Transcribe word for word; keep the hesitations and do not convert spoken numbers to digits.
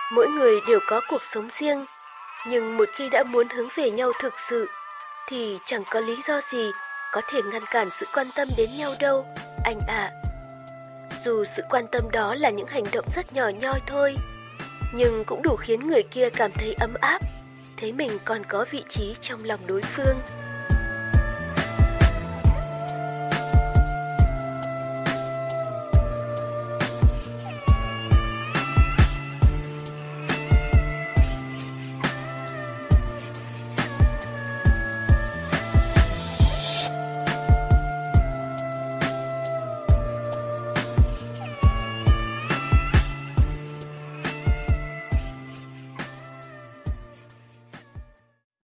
Mỗi người đều có cuộc sống riêng, nhưng một khi đã muốn hướng về nhau thực sự, thì chẳng có lý do gì có thể ngăn cản sự quan tâm đến nhau đâu, anh ạ. Dù sự quan tâm đó là những hành động rất nhỏ nhoi thôi, nhưng cũng đủ khiến người kia cảm thấy ấm áp, thấy mình còn có vị trí trong lòng đối phương.